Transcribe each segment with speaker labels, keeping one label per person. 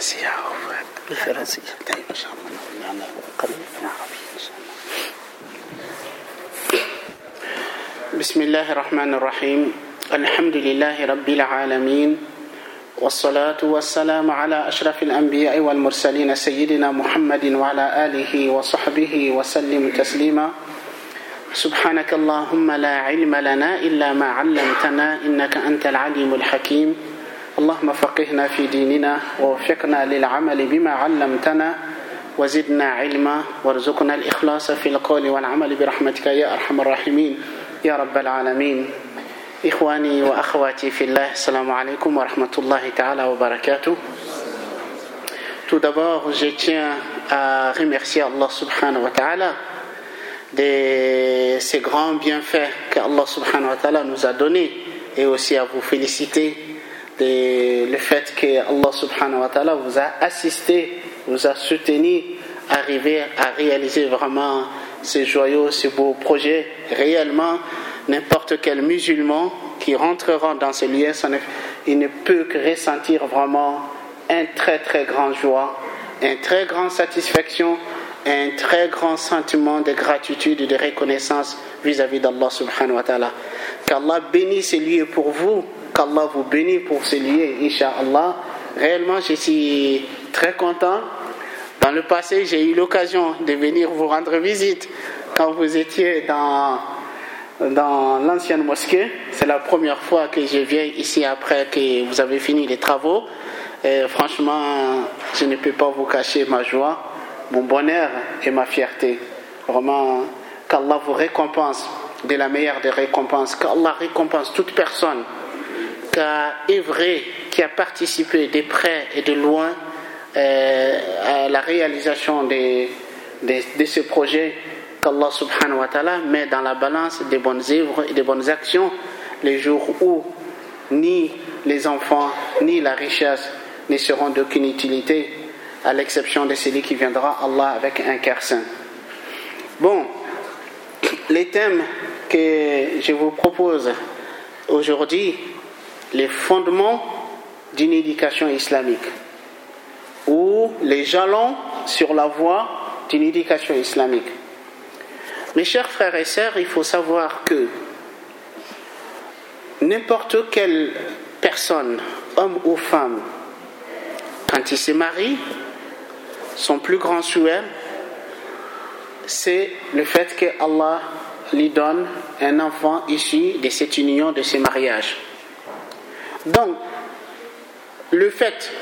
Speaker 1: ريفرنسية طيب إن شاء الله بسم الله الرحمن الرحيم الحمد لله رب العالمين والصلاة والسلام على أشرف الأنبياء والمرسلين سيدنا محمد وعلى آله وصحبه وسلم تسليما سبحانك اللهم لا علم لنا إلا ما علمتنا إنك أنت العليم الحكيم اللهم فقهنا في ديننا ووفقنا للعمل بما علمتنا وزدنا علما وارزقنا الإخلاص في القول والعمل برحمتك يا أرحم الراحمين يا رب العالمين إخواني وأخواتي في الله السلام عليكم ورحمة الله تعالى وبركاته. Tout d'abord, je tiens à remercier Allah subhanahu wa ta'ala de ces grands bienfaits qu'Allah subhanahu wa ta'ala nous a donnés et aussi à vous féliciter de le fait que Allah subhanahu wa ta'ala vous a assisté, vous a soutenu à arriver à réaliser vraiment ces joyaux, ces beaux projets. Réellement, n'importe quel musulman qui rentrera dans ce lieu, il ne peut que ressentir vraiment un très très grand joie, une très grande satisfaction, un très grand sentiment de gratitude et de reconnaissance vis-à-vis d'Allah subhanahu wa ta'ala. Qu'Allah bénisse ce lieu pour vous, qu'Allah vous bénisse pour ce lieu, Inch'Allah. Réellement, je suis très content. Dans le passé, j'ai eu l'occasion de venir vous rendre visite quand vous étiez dans l'ancienne mosquée. C'est la première fois que je viens ici après que vous avez fini les travaux. Et franchement, je ne peux pas vous cacher ma joie, mon bonheur et ma fierté. Vraiment, qu'Allah vous récompense de la meilleure des récompenses. Qu'Allah récompense toute personne qui a œuvré, qui a participé de près et de loin à la réalisation de ce projet. Qu'Allah subhanahu wa ta'ala met dans la balance des bonnes œuvres et des bonnes actions les jours où ni les enfants ni la richesse ne seront d'aucune utilité, à l'exception de celui qui viendra Allah avec un cœur saint. Bon, les thèmes que je vous propose aujourd'hui, les fondements d'une éducation islamique ou les jalons sur la voie d'une éducation islamique. Mes chers frères et sœurs, il faut savoir que n'importe quelle personne, homme ou femme, quand il se marie, son plus grand souhait, c'est le fait que Allah lui donne un enfant issu de cette union, de ce mariage. Donc, le fait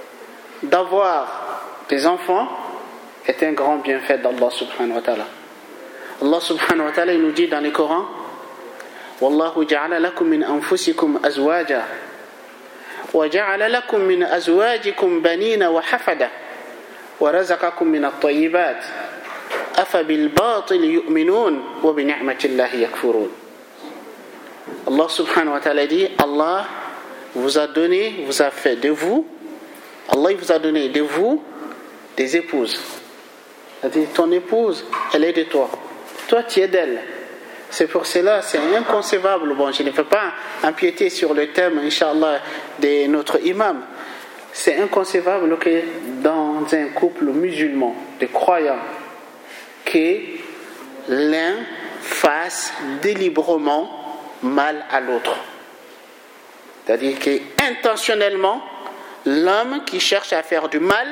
Speaker 1: d'avoir des enfants est un grand bienfait d'Allah subhanahu wa ta'ala. Allah subhanahu wa ta'ala nous dit dans le Coran Wallahu ja'ala lakum min anfusikum azwaja wa ja'ala lakum min azwajikum banina wa hafada wa razaqakum min at-tayyibat afa bil batil yu'minun wa bi ni'matillahi yakfurun. Allah subhanahu wa ta'ala dit Allah vous a donné, vous a fait de vous, Allah vous a donné de vous des épouses. C'est-à-dire ton épouse, elle est de toi. Toi, tu es d'elle. C'est pour cela, c'est inconcevable. Bon, je ne peux pas empiéter sur le thème, Inch'Allah, de notre imam. C'est inconcevable que dans un couple musulman, de croyants, que l'un fasse délibérément mal à l'autre. C'est-à-dire qu'intentionnellement, l'homme qui cherche à faire du mal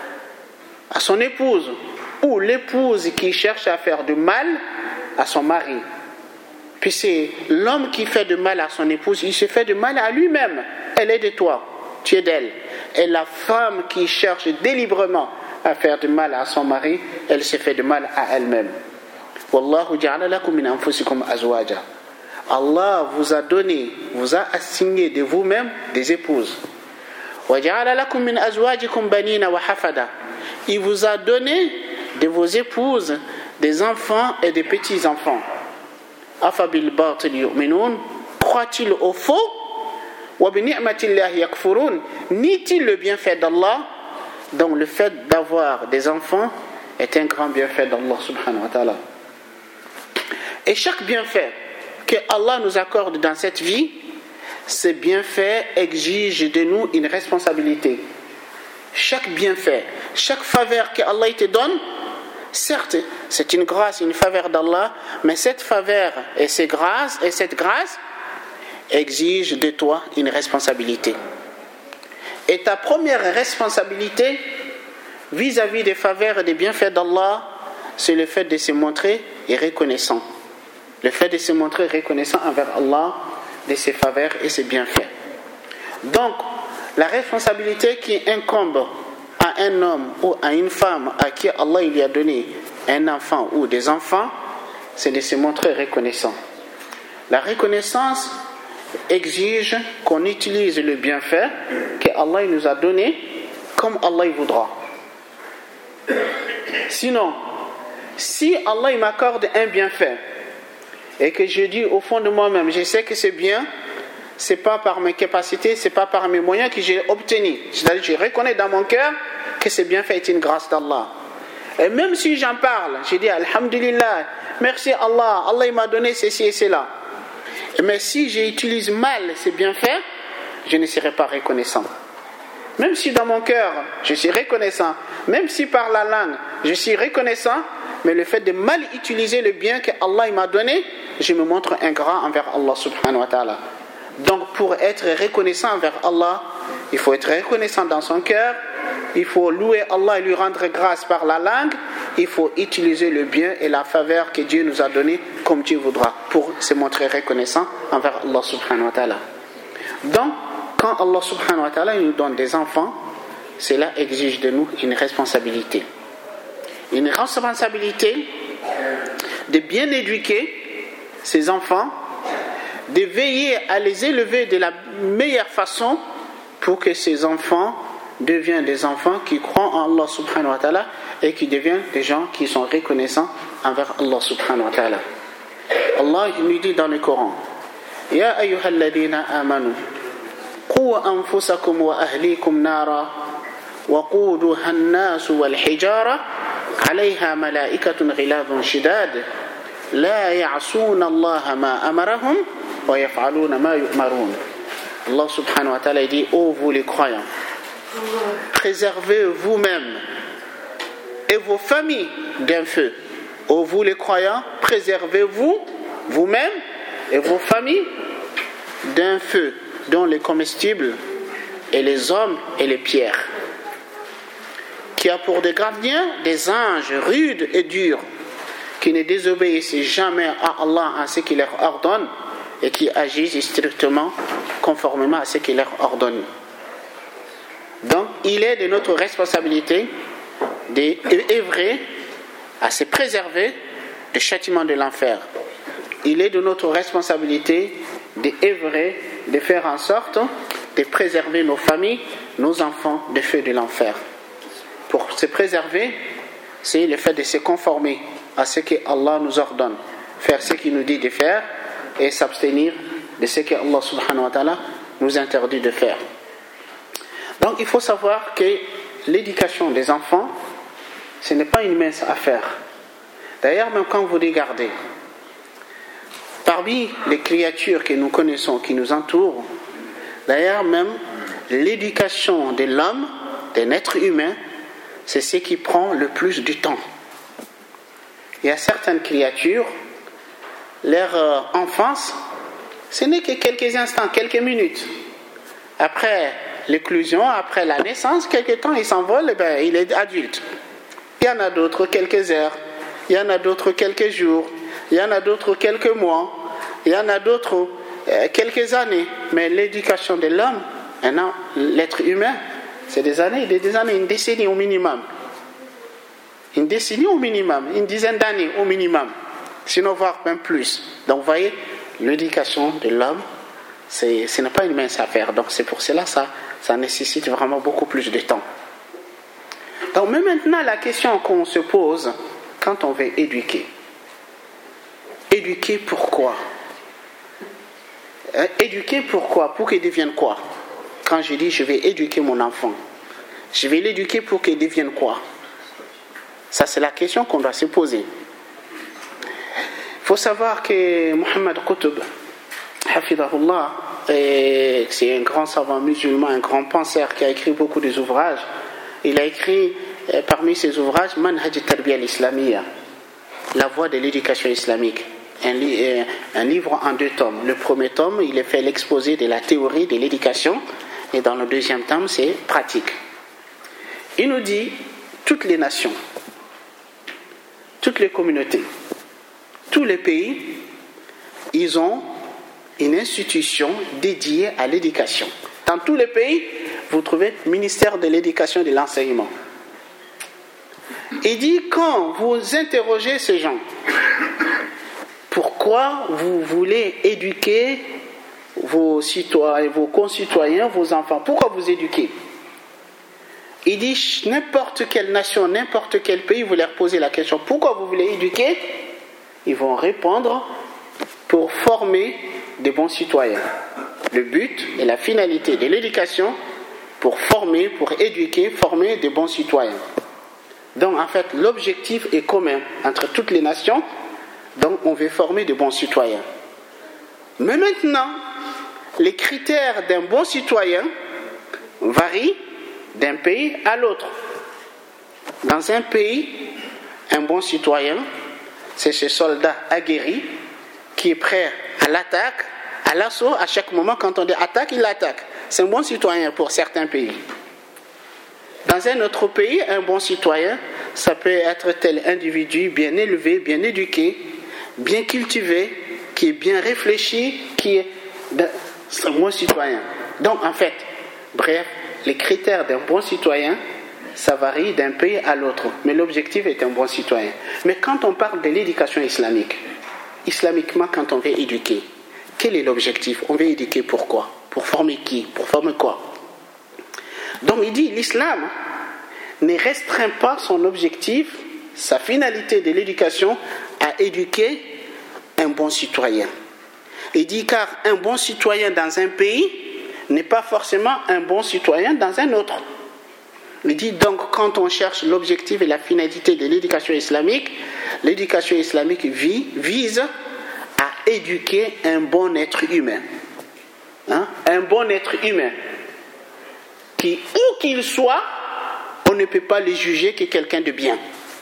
Speaker 1: à son épouse, ou l'épouse qui cherche à faire du mal à son mari. Puis c'est l'homme qui fait du mal à son épouse, il se fait du mal à lui-même. Elle est de toi, tu es d'elle. Et la femme qui cherche délibérément à faire du mal à son mari, elle se fait du mal à elle-même. Wallahu ja'ala lakum min anfusikum azwaja. Allah vous a donné, vous a assigné de vous-même des épouses. Wa ja'ala lakum min azwajikum banina wa hafada. Il vous a donné de vos épouses des enfants et des petits-enfants. Afabil batil yu'minun. Croit-il au faux? Wa bi ni'matillahi yakfurun. Nie-t-il le bienfait d'Allah? Donc le fait d'avoir des enfants est un grand bienfait d'Allah subhanahu wa ta'ala. Et chaque bienfait que Allah nous accorde dans cette vie, ce bienfait exige de nous une responsabilité. chaque bienfait, chaque faveur qu'Allah te donne, certes, c'est une grâce, une faveur d'Allah, mais cette faveur et cette grâce exigent de toi une responsabilité. Et ta première responsabilité vis-à-vis des faveurs et des bienfaits d'Allah, c'est le fait de se montrer reconnaissant. Le fait de se montrer reconnaissant envers Allah de ses faveurs et ses bienfaits. Donc, la responsabilité qui incombe à un homme ou à une femme à qui Allah lui a donné un enfant ou des enfants, c'est de se montrer reconnaissant. La reconnaissance exige qu'on utilise le bienfait que Allah nous a donné comme Allah voudra. Sinon, si Allah m'accorde un bienfait et que je dis au fond de moi-même, je sais que c'est bien, c'est pas par mes capacités, c'est pas par mes moyens que j'ai obtenu. C'est-à-dire que je reconnais dans mon cœur que ce bienfait est une grâce d'Allah. Et même si j'en parle, je dis Alhamdulillah, merci Allah, Allah m'a donné ceci et cela. Mais si j'utilise mal ces bienfaits, je ne serai pas reconnaissant. Même si dans mon cœur, je suis reconnaissant, même si par la langue, je suis reconnaissant, mais le fait de mal utiliser le bien que Allah m'a donné, je me montre ingrat envers Allah subhanahu wa ta'ala. Donc pour être reconnaissant envers Allah, il faut être reconnaissant dans son cœur, il faut louer Allah et lui rendre grâce par la langue, il faut utiliser le bien et la faveur que Dieu nous a donné comme Dieu voudra pour se montrer reconnaissant envers Allah subhanahu wa ta'ala. Donc, quand Allah subhanahu wa ta'ala nous donne des enfants, cela exige de nous une responsabilité. Une responsabilité de bien éduquer ces enfants, de veiller à les élever de la meilleure façon pour que ces enfants deviennent des enfants qui croient en Allah subhanahu wa ta'ala et qui deviennent des gens qui sont reconnaissants envers Allah subhanahu wa ta'ala. Allah nous dit dans le Coran: Ya ayyuhalladhina amanu qu anfusakum wa ahlikum nara wa quduha an-nas wal hijara 'alayha malaa'ikatun ghiladun shidad la ya'suna Allah ma amarahum wa yaf'aluna ma yu'marun. Allah subhanahu wa ta'ala dit: ô vous les croyants, préservez vous-même et vos familles d'un feu. Ô vous les croyants, préservez-vous vous-même et vos familles d'un feu dont les comestibles et les hommes et les pierres, qui a pour des gardiens des anges rudes et durs, qui ne désobéissent jamais à Allah en ce qu'il leur ordonne et qui agissent strictement conformément à ce qu'il leur ordonne. Donc, il est de notre responsabilité d'œuvrer à se préserver du châtiment de l'enfer. Il est de notre responsabilité d'œuvrer, de faire en sorte de préserver nos familles, nos enfants du feu de l'enfer. Pour se préserver, c'est le fait de se conformer à ce que Allah nous ordonne, faire ce qu'il nous dit de faire et s'abstenir de ce que Allah subhanahu wa ta'ala nous interdit de faire. Donc il faut savoir que l'éducation des enfants, ce n'est pas une mince affaire. D'ailleurs, même quand vous regardez, parmi les créatures que nous connaissons, qui nous entourent, d'ailleurs même l'éducation de l'homme, d'un être humain, c'est ce qui prend le plus du temps. Il y a certaines créatures, leur enfance, ce n'est que quelques instants, quelques minutes. Après l'éclosion, après la naissance, quelques temps, il s'envole, il est adulte. Il y en a d'autres quelques heures, il y en a d'autres quelques jours, il y en a d'autres quelques mois, il y en a d'autres quelques années. Mais l'éducation de l'homme, l'être humain, c'est des années, une décennie au minimum. Une décennie au minimum, une dizaine d'années au minimum, sinon voire même plus. Donc vous voyez, l'éducation de l'homme, ce n'est pas une mince affaire. Donc c'est pour cela ça nécessite vraiment beaucoup plus de temps. Donc mais maintenant la question qu'on se pose quand on veut éduquer. Éduquer pourquoi? Éduquer pourquoi? Pour qu'il devienne quoi? Quand je dis je vais éduquer mon enfant, je vais l'éduquer pour qu'il devienne quoi? Ça c'est la question qu'on doit se poser. Il faut savoir que Muhammad Qutb, Hafidahullah, c'est un grand savant musulman, un grand penseur qui a écrit beaucoup d'ouvrages. il a écrit parmi ses ouvrages Manhaj al-Tarbiya al-Islamiyya, la voie de l'éducation islamique, un livre en 2 tomes. Le premier tome, il fait l'exposé de la théorie de l'éducation, et dans le deuxième tome, c'est pratique. Il nous dit, toutes les nations, toutes les communautés, tous les pays, ils ont une institution dédiée à l'éducation. Dans tous les pays, vous trouvez le ministère de l'éducation et de l'enseignement. Il dit, quand vous interrogez ces gens, pourquoi vous voulez éduquer vos citoyens, vos concitoyens, vos enfants, pourquoi vous éduquez? Il dit, n'importe quelle nation, n'importe quel pays, vous leur posez la question, pourquoi vous voulez éduquer? Ils vont répondre, pour former des bons citoyens. Le but et la finalité de l'éducation, pour former, pour éduquer, former des bons citoyens. Donc en fait, l'objectif est commun entre toutes les nations, donc on veut former de bons citoyens. Mais maintenant, les critères d'un bon citoyen varient d'un pays à l'autre. Dans un pays, un bon citoyen, c'est ce soldat aguerri qui est prêt à l'attaque, à l'assaut, à chaque moment. Quand on dit attaque, il attaque. C'est un bon citoyen pour certains pays. Dans un autre pays, un bon citoyen, ça peut être tel individu bien élevé, bien éduqué, bien cultivé, qui est bien réfléchi, qui est un bon citoyen. Donc en fait, bref, les critères d'un bon citoyen, ça varie d'un pays à l'autre. Mais l'objectif est un bon citoyen. Mais quand on parle de l'éducation islamique, islamiquement, quand on veut éduquer, quel est l'objectif? On veut éduquer pourquoi? Pour former qui? Pour former quoi? Donc il dit, l'islam ne restreint pas son objectif, sa finalité de l'éducation à éduquer un bon citoyen. Il dit, car un bon citoyen dans un pays n'est pas forcément un bon citoyen dans un autre. Il dit donc, quand on cherche l'objectif et la finalité de l'éducation islamique vise à éduquer un bon être humain. Un bon être humain qui, où qu'il soit, on ne peut pas le juger que quelqu'un de bien.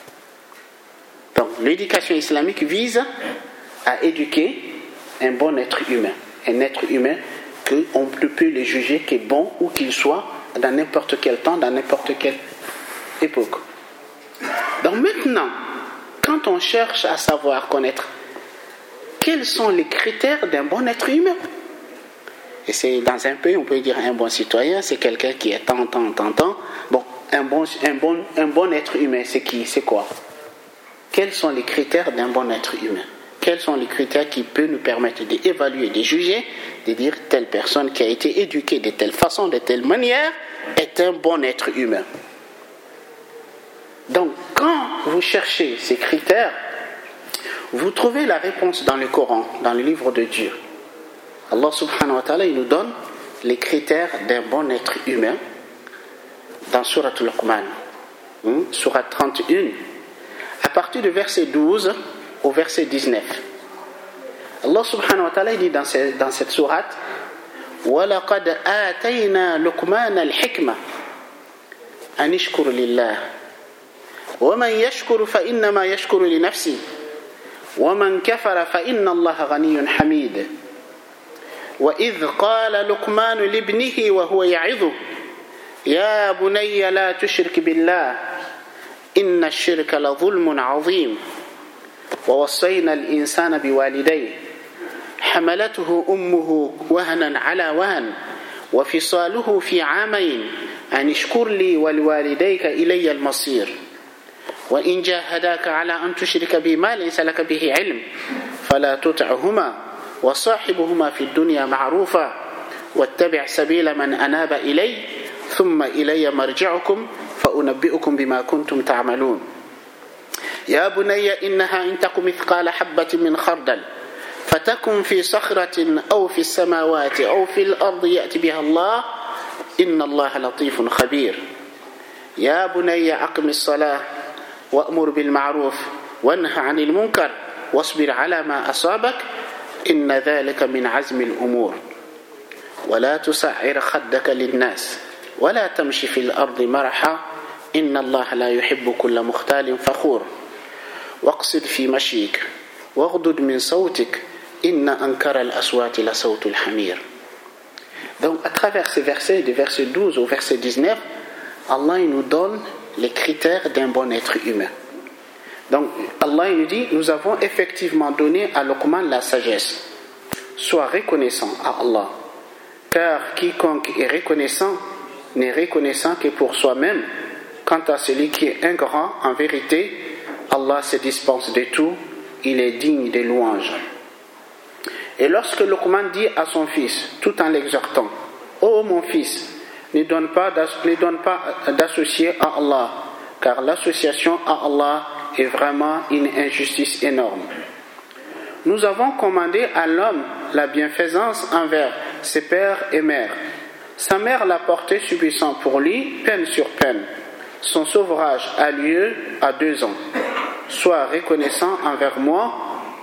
Speaker 1: Donc, l'éducation islamique vise à éduquer un bon être humain. Un être humain qu'on ne peut le juger qu'il est bon où qu'il soit, dans n'importe quel temps, dans n'importe quelle époque. Donc maintenant, quand on cherche à savoir, connaître, quels sont les critères d'un bon être humain? Et c'est dans un pays, on peut dire un bon citoyen, c'est quelqu'un qui est tant. Bon, un bon être humain, c'est qui? C'est quoi? Quels sont les critères d'un bon être humain? Quels sont les critères qui peuvent nous permettre d'évaluer, de juger, de dire telle personne qui a été éduquée de telle façon, de telle manière, est un bon être humain? Donc, quand vous cherchez ces critères, vous trouvez la réponse dans le Coran, dans le livre de Dieu. Allah subhanahu wa ta'ala, il nous donne les critères d'un bon être humain dans Surat Luqman, Surat 31, à partir du verset 12 au verset 19. Allah subhanahu wa ta'ala dit dans cette sourate, وَلَقَدْ آتَيْنَا لُقْمَانَ الْحِكْمَةَ أَنِ اشْكُرْ لِلَّهِ وَمَنْ يَشْكُرُ فَإِنَّمَا يَشْكُرُ لِنَفْسِهِ وَمَنْ كَفَرَ فَإِنَّ اللَّهَ غَنِيٌّ حَمِيدٌ وَإِذْ قَالَ لُقْمَانُ لِابْنِهِ وَهُوَ يَعِظُهُ يَا بُنَيَّ لَا تُشْرِكْ بِاللَّهِ إِنَّ الشِّرْكَ لَظُلْمٌ عَظِيمٌ ووصينا الإنسان بوالديه حملته أمه وهنا على وهن وفصاله في عامين أن اشكر لي ولوالديك إلي المصير وإن جاهداك على أن تشرك بي ما ليس لك به علم فلا تطعهما وصاحبهما في الدنيا معروفا واتبع سبيل من أناب إلي ثم إلي مرجعكم فأنبئكم بما كنتم تعملون يا بني إنها إن تك مثقال حبة من خردل فتكن في صخرة أو في السماوات أو في الأرض يأتي بها الله إن الله لطيف خبير يا بني أقم الصلاة وأمر بالمعروف وانه عن المنكر واصبر على ما أصابك إن ذلك من عزم الأمور ولا تسعر خدك للناس ولا تمشي في الأرض مرحا إن الله لا يحب كل مختال فخور واقصد في مشيك واغضض من صوتك إن أنكر الأصوات لصوت الحمير. Donc à travers ces versets, du verset 12 au verset 19, Allah il nous donne les critères d'un bon être humain. Donc Allah il nous dit, nous avons effectivement donné à Luqman la sagesse. Sois reconnaissant à Allah, car quiconque est reconnaissant n'est reconnaissant que pour soi-même. Quant à celui qui est ingrat, en vérité, Allah se dispense de tout, il est digne de louanges. Et lorsque Luqman dit à son fils, tout en l'exhortant, ô mon fils, ne donne pas d'associer à Allah, car l'association à Allah est vraiment une injustice énorme. Nous avons commandé à l'homme la bienfaisance envers ses pères et mères. Sa mère l'a porté subissant pour lui peine sur peine. Son sevrage a lieu à 2 ans. Sois reconnaissant envers moi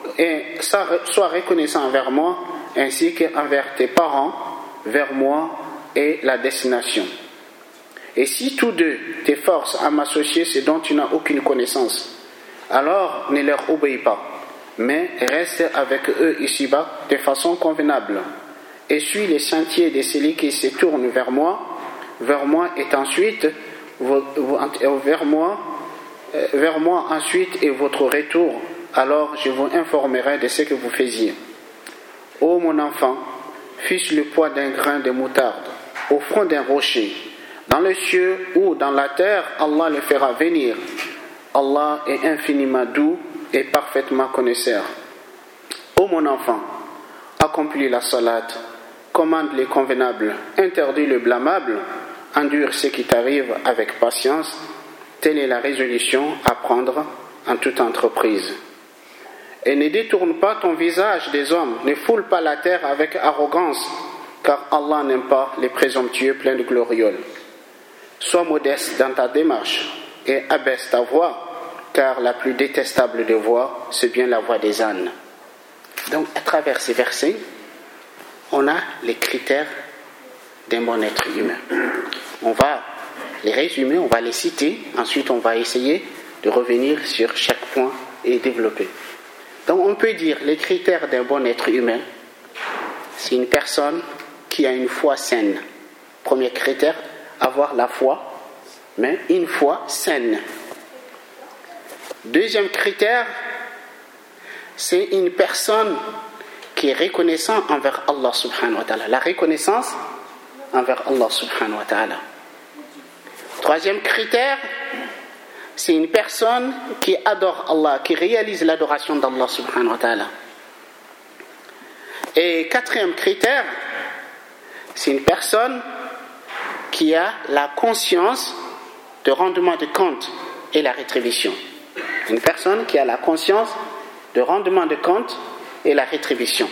Speaker 1: ainsi qu'envers tes parents, vers moi est la destination. Et si tous deux t'efforcent à m'associer ce dont tu n'as aucune connaissance, alors ne leur obéis pas, mais reste avec eux ici-bas de façon convenable. Et suis les sentiers de celui qui se tourne vers moi et ensuite vers moi ensuite et votre retour, alors je vous informerai de ce que vous faisiez. Ô mon enfant, fiche le poids d'un grain de moutarde au front d'un rocher. Dans les cieux ou dans la terre, Allah le fera venir. Allah est infiniment doux et parfaitement connaisseur. Ô mon enfant, accomplis la salat, commande les convenables, interdis le blâmable, endure ce qui t'arrive avec patience. Telle est la résolution à prendre en toute entreprise. Et ne détourne pas ton visage des hommes, ne foule pas la terre avec arrogance, car Allah n'aime pas les présomptueux pleins de glorioles. Sois modeste dans ta démarche et abaisse ta voix, car la plus détestable des voix, c'est bien la voix des ânes. Donc, à travers ces versets, on a les critères d'un bon être humain. On va les résumer, on va les citer, ensuite on va essayer de revenir sur chaque point et développer. Donc, on peut dire les critères d'un bon être humain, c'est une personne qui a une foi saine. Premier critère, avoir la foi, mais une foi saine. Deuxième critère, c'est une personne qui est reconnaissante envers Allah subhanahu wa ta'ala. La reconnaissance envers Allah subhanahu wa ta'ala. Troisième critère, c'est une personne qui adore Allah, qui réalise l'adoration d'Allah subhanahu wa ta'ala. Et quatrième critère, c'est une personne qui a la conscience de rendement de compte et la rétribution. Une personne qui a la conscience de rendement de compte et la rétribution.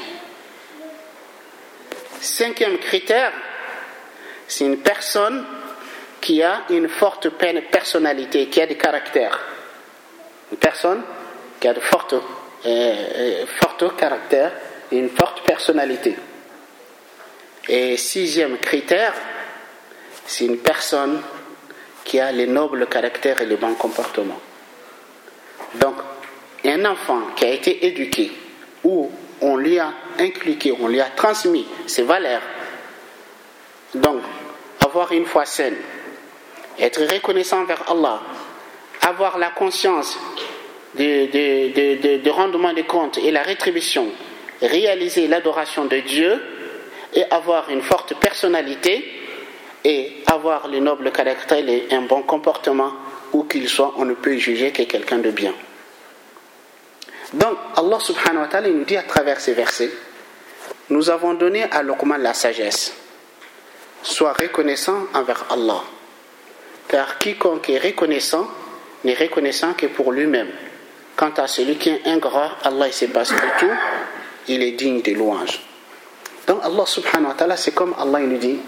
Speaker 1: Cinquième critère, c'est une personne qui a une forte personnalité, qui a du caractère. Une personne qui a de forte caractère et une forte personnalité. Et sixième critère, c'est une personne qui a les nobles caractères et les bons comportements. Donc, un enfant qui a été éduqué, où on lui a inculqué, on lui a transmis ses valeurs, donc avoir une foi saine, être reconnaissant envers Allah, avoir la conscience de rendement des comptes et la rétribution, réaliser l'adoration de Dieu et avoir une forte personnalité et avoir le noble caractère et un bon comportement, où qu'il soit, on ne peut juger que quelqu'un de bien. Donc Allah subhanahu wa ta'ala nous dit à travers ces versets, nous avons donné à Luqman la sagesse. Sois reconnaissant envers Allah, car quiconque est reconnaissant n'est reconnaissant que pour lui-même. Quant à celui qui est ingrat, Allah il se passe de tout, il est digne de louange. Donc Allah subhanahu wa ta'ala, c'est comme Allah il nous dit,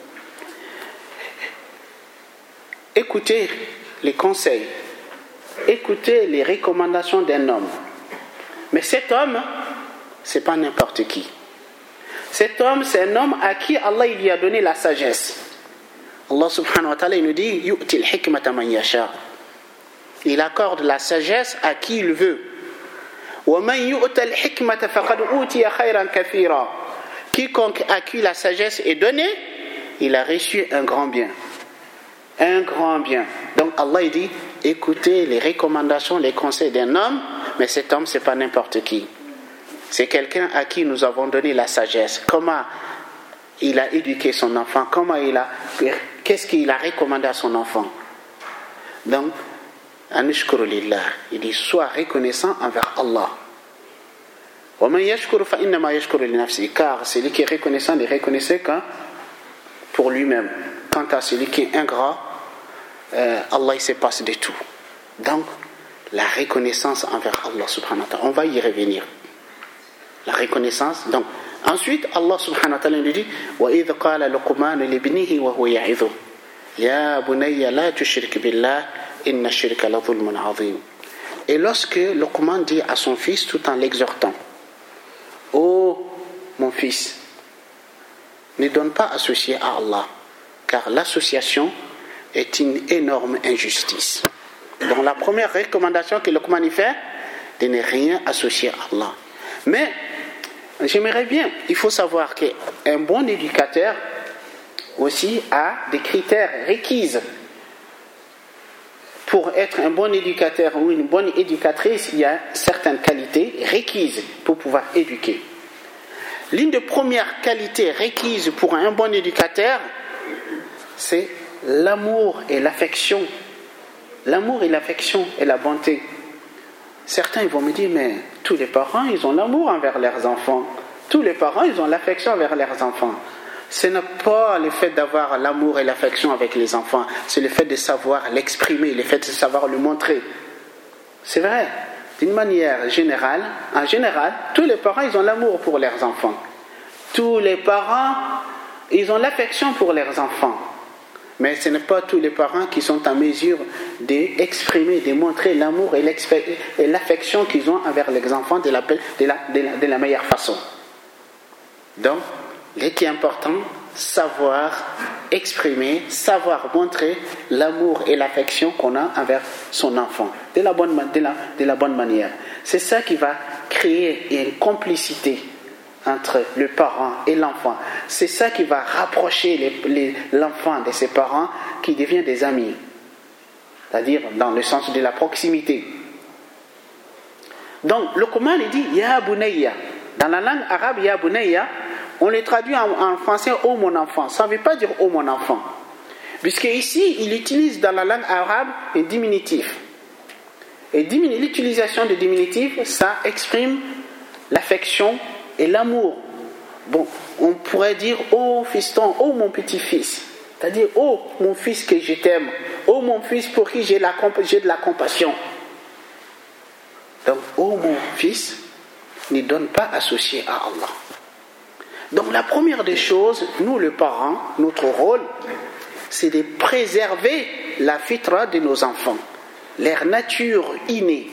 Speaker 1: écoutez les conseils, écoutez les recommandations d'un homme. Mais cet homme, c'est pas n'importe qui. Cet homme, c'est un homme à qui Allah il lui a donné la sagesse. Allah subhanahu wa ta'ala il nous dit yu'til hikmata man yasha. Il accorde la sagesse à qui il veut. Wa man yu'tal hikmata faqad utiya khayran kathira. Quiconque à qui la sagesse est donnée, il a reçu un grand bien. Un grand bien. Donc Allah il dit écoutez les recommandations, les conseils d'un homme, mais cet homme c'est pas n'importe qui. C'est quelqu'un à qui nous avons donné la sagesse. Comment il a éduqué son enfant, qu'est-ce qu'il a recommandé à son enfant. Donc, anishkuru lillah, il dit sois reconnaissant envers Allah. Wa man yashkuru fa innama yashkuru li nafsi, car celui qui est reconnaissant ne reconnaissait que pour lui-même. Quant à celui qui est ingrat, Allah il se passe de tout. Donc, la reconnaissance envers Allah subhanahu wa ta'ala, on va y revenir. La reconnaissance, donc ensuite Allah subhanahu wa ta'ala nous dit wa idh qala luqman li ibnihi wa huwa ya'idhu ya bunayya la tushrik billah inna ash-shirka la dhulmun 'azim. Et lorsque Luqman dit à son fils tout en l'exhortant ô mon fils, ne donne pas associé à Allah, car l'association est une énorme injustice. Donc la première recommandation que Luqman y fait, de ne rien associer à Allah. Mais j'aimerais bien, il faut savoir qu'un bon éducateur aussi a des critères requis. Pour être un bon éducateur ou une bonne éducatrice, il y a certaines qualités requises pour pouvoir éduquer. L'une des premières qualités requises pour un bon éducateur, c'est l'amour et l'affection. L'amour et l'affection et la bonté. Certains vont me dire, mais tous les parents, ils ont l'amour envers leurs enfants. Tous les parents, ils ont l'affection envers leurs enfants. Ce n'est pas le fait d'avoir l'amour et l'affection avec les enfants, c'est le fait de savoir l'exprimer, le fait de savoir le montrer. C'est vrai, d'une manière générale, en général, tous les parents, ils ont l'amour pour leurs enfants. Tous les parents, ils ont l'affection pour leurs enfants. Mais ce n'est pas tous les parents qui sont en mesure d'exprimer, de montrer l'amour et l'affection qu'ils ont envers les enfants de la meilleure façon. Donc, ce qui est important, savoir exprimer, savoir montrer l'amour et l'affection qu'on a envers son enfant, de la bonne manière. C'est ça qui va créer une complicité entre le parent et l'enfant. C'est ça qui va rapprocher l'enfant de ses parents, qui devient des amis. C'est-à-dire dans le sens de la proximité. Donc, le Coran il dit Ya Bunayya. Dans la langue arabe, Ya Bunayya, on le traduit en français ô mon enfant. Ça ne veut pas dire ô mon enfant. Puisque ici, il utilise dans la langue arabe un diminutif. Et l'utilisation de diminutif, ça exprime l'affection et l'amour. Bon, on pourrait dire oh fiston, oh mon petit-fils. C'est-à-dire oh mon fils que je t'aime, oh mon fils pour qui j'ai de la compassion. Donc oh mon fils, ne donne pas associé à Allah. Donc la première des choses, nous les parents, notre rôle, c'est de préserver la fitra de nos enfants, leur nature innée.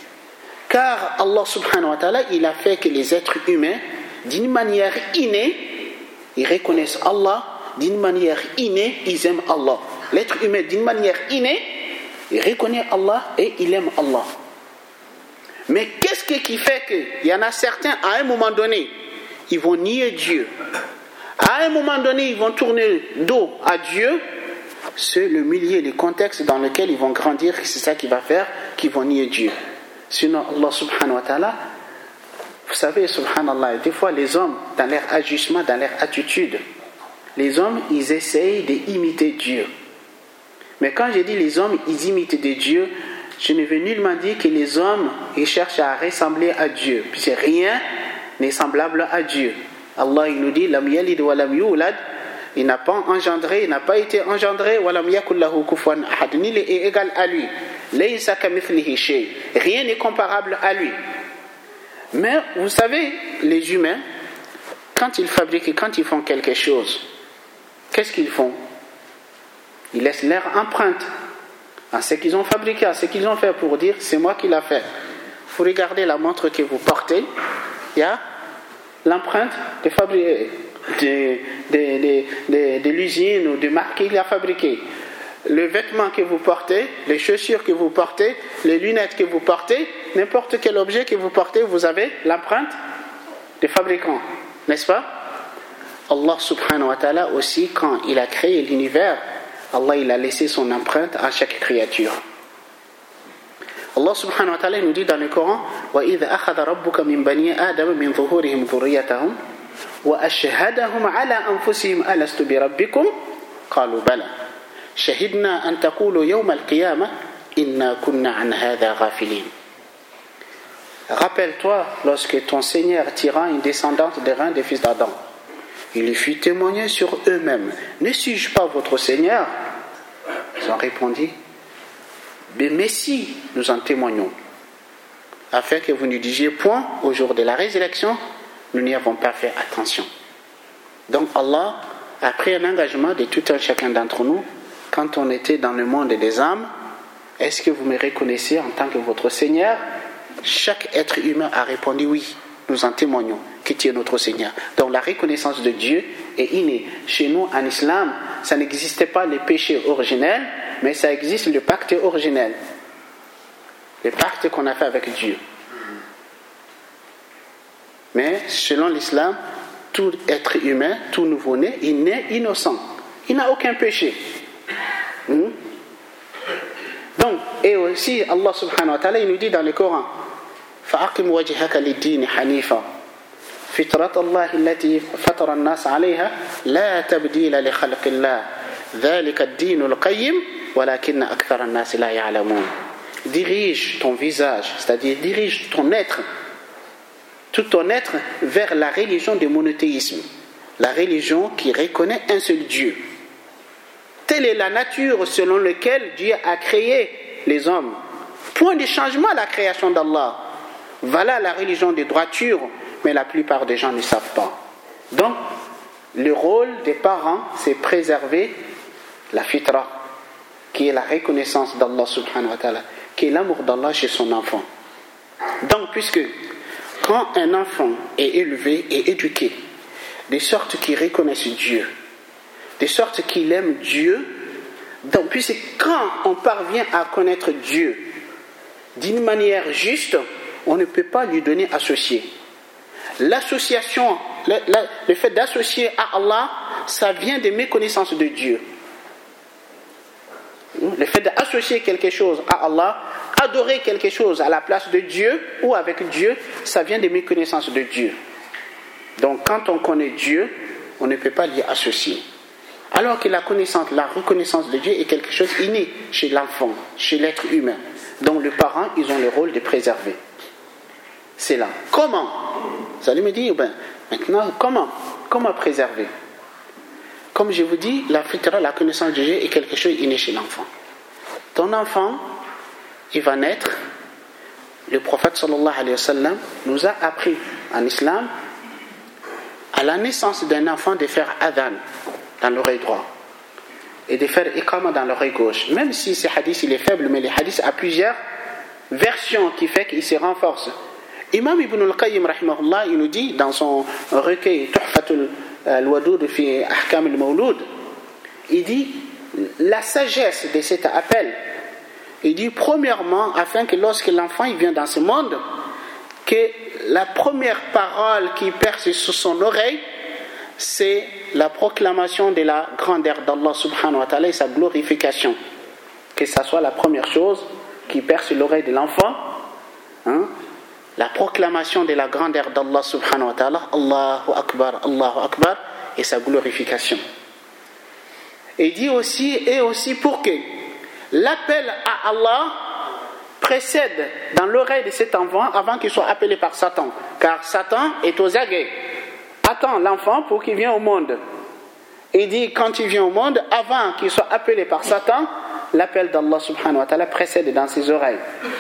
Speaker 1: Car Allah subhanahu wa ta'ala, il a fait que les êtres humains, d'une manière innée, ils reconnaissent Allah, d'une manière innée, ils aiment Allah. L'être humain, d'une manière innée, il reconnaît Allah et il aime Allah. Mais qu'est-ce qui fait qu'il y en a certains, à un moment donné, ils vont nier Dieu. À un moment donné, ils vont tourner dos à Dieu. C'est le milieu, le contexte dans lequel ils vont grandir, c'est ça qui va faire qu'ils vont nier Dieu. Sinon, Allah subhanahu wa ta'ala, vous savez, subhanallah, des fois les hommes, dans leur ajustement, dans leur attitude, les hommes, ils essayent d'imiter Dieu. Mais quand je dis les hommes, ils imitent de Dieu, je ne veux nullement dire que les hommes, ils cherchent à ressembler à Dieu. Puisque rien n'est semblable à Dieu. Allah, il nous dit, lam yalid wa lam yulad, il n'a pas engendré, il n'a pas été engendré, wa lam yakul lahu kufuwan ahad, ni est égal à lui. Laysa kamithlihi shay, rien n'est comparable à lui. Mais vous savez, les humains, quand ils fabriquent, quand ils font quelque chose, qu'est-ce qu'ils font? Ils laissent leur empreinte à ce qu'ils ont fabriqué, à ce qu'ils ont fait, pour dire c'est moi qui l'ai fait. Vous regardez la montre que vous portez, l'empreinte de l'usine ou de marque qu'il a fabriqué. Le vêtement que vous portez, les chaussures que vous portez, les lunettes que vous portez, n'importe quel objet que vous portez, vous avez l'empreinte des fabricants, n'est-ce pas? Allah subhanahu wa ta'ala aussi, quand il a créé l'univers, Allah il a laissé son empreinte à chaque créature. Allah subhanahu wa ta'ala nous dit dans le Coran وَإِذْ أَخَذَ رَبُّكَ مِنْ بَنِي آدَمَ مِنْ ظُهُورِهِمْ ذُرِّيَّتَهُمْ وَأَشْهَدَهُمْ عَلَى أَنفُسِهِمْ أَلَسْتُ بِرَبِّكُمْ قَالُوا بَلَى شَهِدْنَا أَنْ تَقُولُوا يَوْمَ الْقِيَامَةِ إِنَّا كُنَّا عَنْ هَذَا غَافِلِينَ. Rappelle-toi lorsque ton Seigneur tira une descendante des reins des fils d'Adam. Il lui fit témoigner sur eux-mêmes. Ne suis-je pas votre Seigneur? Ils ont répondu, mais si, nous en témoignons. Afin que vous ne disiez point, au jour de la résurrection, nous n'y avons pas fait attention. Donc Allah a pris un engagement de tout un chacun d'entre nous. Quand on était dans le monde des âmes, est-ce que vous me reconnaissez en tant que votre Seigneur? Chaque être humain a répondu oui, nous en témoignons que tu es notre Seigneur. Donc la reconnaissance de Dieu est innée. Chez nous en islam, ça n'existait pas les péchés originels, mais ça existe le pacte originel. Le pacte qu'on a fait avec Dieu. Mais selon l'islam, tout être humain, tout nouveau-né, il naît innocent. Il n'a aucun péché. Donc, et aussi Allah subhanahu wa ta'ala, il nous dit dans le Coran فَأَقِمْ وَجْهَكَ لِلدِّينِ حَنِيفًا فِطْرَةَ اللَّهِ الَّتِي فَطَرَ النَّاسَ عَلَيْهَا لَا تَبْدِيلَ لِخَلْقِ اللَّهِ ذَلِكَ الدِّينُ الْقَيِّمُ وَلَكِنَّ أَكْثَرَ النَّاسِ لَا يَعْلَمُونَ. Dirige ton visage, c'est-à-dire dirige ton être, tout ton être vers la religion du monothéisme, la religion qui reconnaît un seul Dieu. Telle est la nature selon laquelle Dieu a créé les hommes. Point de changement à la création d'Allah. Voilà la religion de droiture, mais la plupart des gens ne savent pas. Donc, le rôle des parents, c'est préserver la fitra, qui est la reconnaissance d'Allah subhanahu wa ta'ala, qui est l'amour d'Allah chez son enfant. Donc, puisque quand un enfant est élevé et éduqué, de sorte qu'il reconnaisse Dieu, de sorte qu'il aime Dieu, donc puisque quand on parvient à connaître Dieu d'une manière juste, on ne peut pas lui donner associé. L'association, le fait d'associer à Allah, ça vient de méconnaissance de Dieu. Le fait d'associer quelque chose à Allah, adorer quelque chose à la place de Dieu ou avec Dieu, ça vient de méconnaissance de Dieu. Donc quand on connaît Dieu, on ne peut pas l'y associer. Alors que la reconnaissance de Dieu est quelque chose inné chez l'enfant, chez l'être humain. Donc les parents, ils ont le rôle de préserver. C'est là. Comment? Vous allez me dire, maintenant, comment préserver? Comme je vous dis, la fitra, la connaissance de Dieu est quelque chose inné chez l'enfant. Ton enfant, il va naître. Le prophète sallallahu alayhi wa sallam nous a appris en islam, à la naissance d'un enfant, de faire adhan dans l'oreille droite et de faire iqama dans l'oreille gauche. Même si ce hadith il est faible, mais les hadiths a plusieurs versions qui fait qu'il se renforce. Imam Ibn al-Qayyim rahimahullah, il nous dit dans son recueil Tuhfatul al-Wadud fi Ahkam al-Mawlud, il dit la sagesse de cet appel. Il dit premièrement, afin que lorsque l'enfant il vient dans ce monde, que la première parole qui perce sur son oreille, c'est la proclamation de la grandeur d'Allah subhanahu wa ta'ala et sa glorification. Que ça soit la première chose qui perce l'oreille de l'enfant, la proclamation de la grandeur d'Allah subhanahu wa ta'ala, Allahu Akbar, et sa glorification. Et dit aussi, et aussi pour que l'appel à Allah précède dans l'oreille de cet enfant avant qu'il soit appelé par Satan. Car Satan est aux aguets. Attends l'enfant pour qu'il vienne au monde. Il dit quand il vient au monde, avant qu'il soit appelé par Satan, l'appel d'Allah subhanahu wa ta'ala précède dans ses oreilles.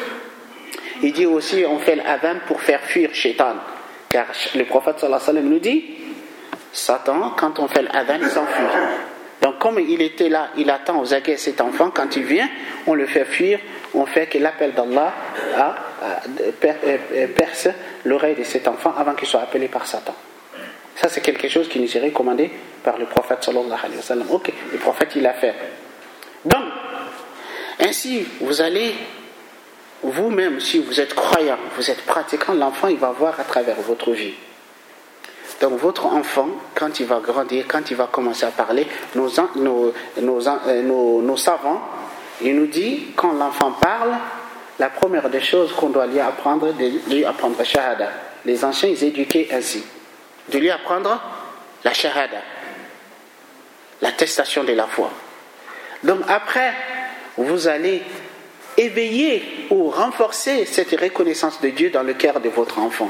Speaker 1: Il dit aussi on fait l'adhan pour faire fuir Shaitan. Car le prophète sallallahu alayhi wa sallam nous dit Satan, quand on fait l'adhan, il s'enfuit. Donc comme il était là, il attend aux aguets cet enfant, quand il vient, on le fait fuir, on fait que l'appel d'Allah perce l'oreille de cet enfant avant qu'il soit appelé par Satan. Ça, c'est quelque chose qui nous est recommandé par le prophète sallallahu alayhi wa sallam. Ok, le prophète, il l'a fait. Donc, ainsi, vous allez, vous-même, si vous êtes croyant, vous êtes pratiquant, l'enfant, il va voir à travers votre vie. Donc, votre enfant, quand il va grandir, quand il va commencer à parler, nos savants, ils nous disent, quand l'enfant parle, la première des choses qu'on doit lui apprendre, de lui apprendre shahada. Les anciens, ils éduquaient ainsi. De lui apprendre la shahada, l'attestation de la foi. Donc après, vous allez éveiller ou renforcer cette reconnaissance de Dieu dans le cœur de votre enfant.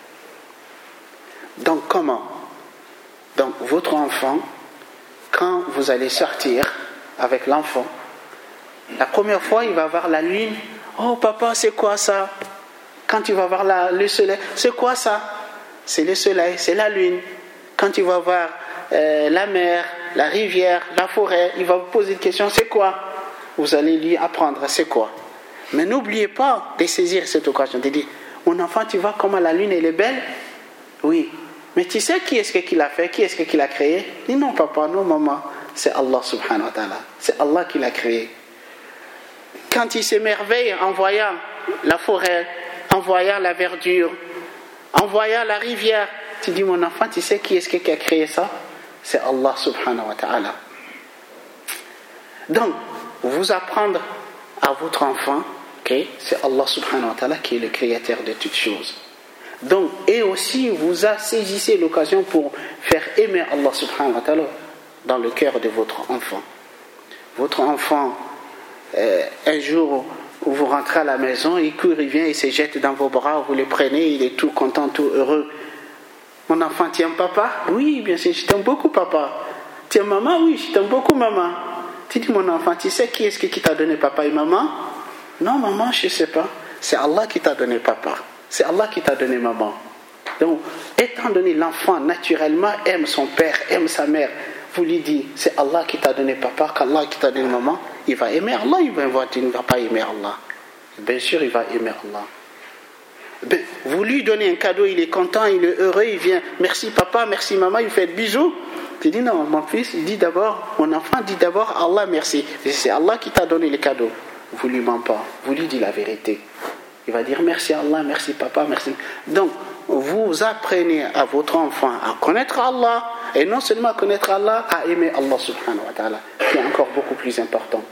Speaker 1: Donc comment? Donc votre enfant, quand vous allez sortir avec l'enfant, la première fois, il va voir la lune. Oh papa, c'est quoi ça? Quand il va voir le soleil, c'est quoi ça? C'est le soleil, c'est la lune. Quand il va voir la mer, la rivière, la forêt, il va vous poser une question, c'est quoi? Vous allez lui apprendre, c'est quoi? Mais n'oubliez pas de saisir cette occasion, de dire, mon enfant, tu vois comment la lune elle est belle? Oui. Mais tu sais qui est-ce qu'il a fait? Qui est-ce qu'il a créé? Il dit non papa, non maman, c'est Allah subhanahu wa ta'ala. C'est Allah qui l'a créé. Quand il s'émerveille en voyant la forêt, en voyant la verdure, en voyant la rivière, tu dis mon enfant, tu sais qui est-ce qui a créé ça? C'est Allah subhanahu wa ta'ala. Donc, vous apprendre à votre enfant que c'est Allah subhanahu wa ta'ala qui est le créateur de toutes choses. Donc, et aussi, vous saisissez l'occasion pour faire aimer Allah subhanahu wa ta'ala dans le cœur de votre enfant. Votre enfant, un jour où vous rentrez à la maison, il court, il vient, il se jette dans vos bras, vous le prenez, il est tout content, tout heureux. Mon enfant, tu aimes papa? Oui, bien sûr, je t'aime beaucoup papa. Tu aimes maman? Oui, je t'aime beaucoup maman. Tu dis mon enfant, tu sais qui est-ce qui t'a donné papa et maman? Non maman, je ne sais pas. C'est Allah qui t'a donné papa. C'est Allah qui t'a donné maman. Donc, étant donné l'enfant naturellement aime son père, aime sa mère, vous lui dites, c'est Allah qui t'a donné papa, qu'Allah qui t'a donné maman, il va aimer Allah, il ne va pas aimer Allah. Bien sûr, il va aimer Allah. Ben, vous lui donnez un cadeau, il est content, il est heureux, il vient, merci papa, merci maman, il fait bisous. Tu dis non, mon fils, dis d'abord, mon enfant, dis d'abord Allah merci. C'est Allah qui t'a donné le cadeau. Vous lui mentez pas, vous lui dites la vérité. Il va dire merci Allah, merci papa, merci. Donc, vous apprenez à votre enfant à connaître Allah, et non seulement à connaître Allah, à aimer Allah subhanahu wa ta'ala, qui est encore beaucoup plus important.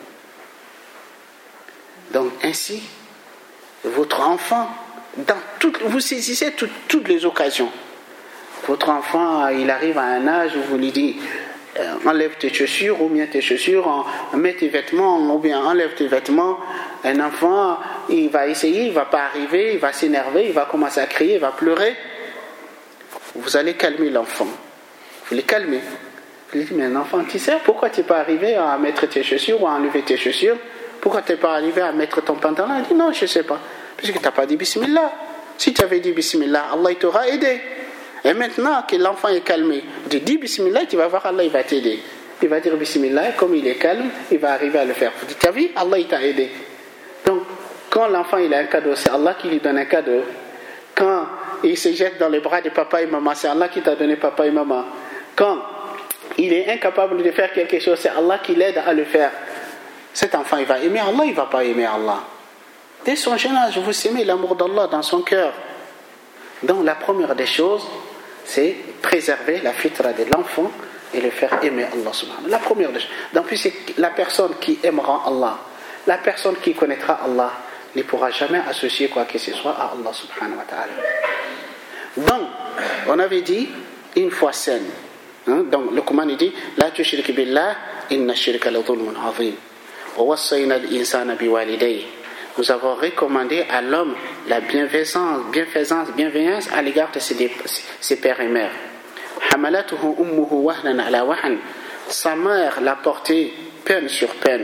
Speaker 1: Donc, ainsi, votre enfant, vous saisissez toutes les occasions. Votre enfant, il arrive à un âge où vous lui dites enlève tes chaussures, ou bien tes chaussures, mets tes vêtements, ou bien enlève tes vêtements. Un enfant, il va essayer, il ne va pas arriver, il va s'énerver, il va commencer à crier, il va pleurer. Vous allez calmer l'enfant. Vous le calmez. Vous lui dites, mais un enfant, tu sais pourquoi tu n'es pas arrivé à mettre tes chaussures ou à enlever tes chaussures? Pourquoi tu n'es pas arrivé à mettre ton pantalon? Il dit, non, je ne sais pas. Parce que tu n'as pas dit Bismillah. Si tu avais dit Bismillah, Allah il t'aura aidé. Et maintenant que l'enfant est calmé, tu dis Bismillah, tu vas voir Allah, il va t'aider. Il va dire Bismillah, comme il est calme, il va arriver à le faire. Tu as vu, Allah il t'a aidé. Donc, quand l'enfant il a un cadeau, c'est Allah qui lui donne un cadeau. Quand il se jette dans les bras de papa et maman, c'est Allah qui t'a donné papa et maman. Quand il est incapable de faire quelque chose, c'est Allah qui l'aide à le faire. Cet enfant, il va aimer Allah, il ne va pas aimer Allah. Dès son jeune âge, vous aimez l'amour d'Allah dans son cœur. Donc, la première des choses, c'est préserver la fitra de l'enfant et le faire aimer Allah subhanahu. La première des choses. Donc, puis c'est la personne qui aimera Allah, la personne qui connaîtra Allah, ne pourra jamais associer quoi que ce soit à Allah subhanahu wa ta'ala. Donc, on avait dit une foi saine. Donc, le Coran dit La tushrik billah, inna shirka la dhulmun azim. Wa wassayna al-insana biwalidayhi. Nous avons recommandé à l'homme la bienveillance à l'égard de ses pères et mères. Hamalatuhu ummuhu wahnan ala wahn. Sa mère l'a porté peine sur peine.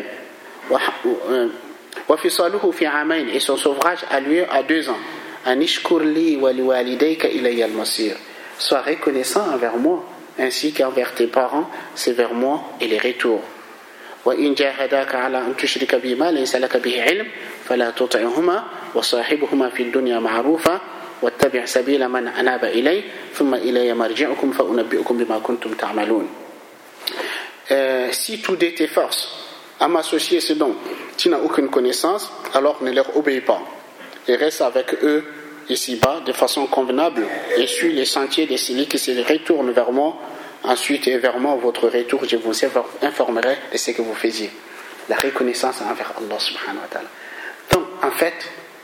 Speaker 1: Wa fisaluhu fi amayn. Et son sevrage a lieu à 2 ans. Anishkur li wa liwalidayka ilayya al-masir. Sois reconnaissant envers moi ainsi qu'envers tes parents, c'est vers moi et les retours. وإن جاهداك على أن تشرك بما ليس لك به علم فلا تطعهما وصاحبهما في الدنيا معروفا واتبع سبيل من أناب إلي ثم إلي مرجعكم فأنبئكم بما كنتم تعملون. Si tu de tes forces à m'associer ce dont tu n'as aucune connaissance, alors ne leur obéis pas et reste avec eux ici-bas de façon convenable et suis les sentiers de celui qui se retourne vers moi. Ensuite et vers moi votre retour, je vous informerai de ce que vous faisiez. La reconnaissance envers Allah subhanahu wa ta'ala. Donc en fait,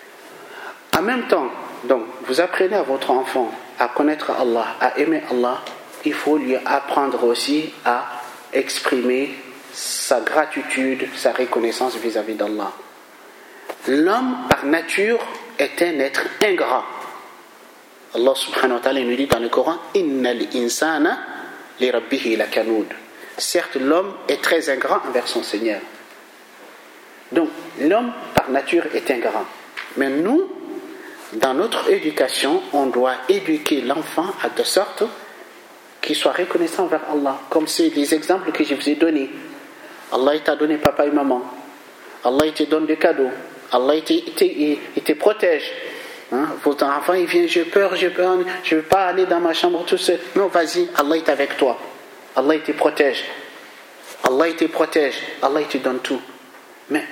Speaker 1: en même temps, donc, vous apprenez à votre enfant à connaître Allah, à aimer Allah, il faut lui apprendre aussi à exprimer sa gratitude, sa reconnaissance vis-à-vis d'Allah. L'homme par nature est un être ingrat. Allah subhanahu wa ta'ala nous dit dans le Coran, Innal insana li rabbihi lakanud. Certes, l'homme est très ingrat envers son Seigneur. Donc, l'homme par nature est ingrat. Mais nous, dans notre éducation, on doit éduquer l'enfant de sorte qu'il soit reconnaissant envers Allah. Comme c'est les exemples que je vous ai donnés. Allah il t'a donné papa et maman. Allah il te donne des cadeaux. Allah il te protège. Hein? Votre enfant il vient, j'ai peur, je ne veux pas aller dans ma chambre tout seul. Non, vas-y, Allah est avec toi. Allah il te protège. Allah il te protège. Allah il te donne tout. Mais